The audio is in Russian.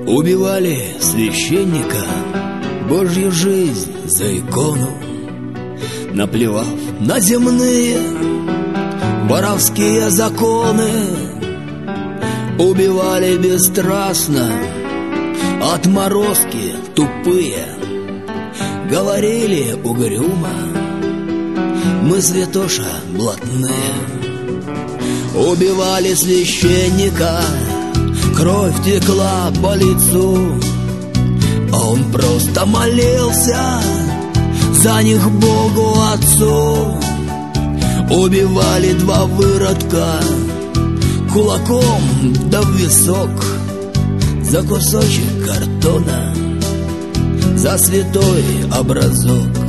Убивали священника, Божью жизнь за икону, наплевав на земные воровские законы. Убивали бесстрастно, отморозки тупые, говорили угрюмо: мы святоша блатные. Убивали священника, кровь текла по лицу, а он просто молился за них Богу Отцу. Убивали два выродка кулаком да в висок, за кусочек картона, за святой образок.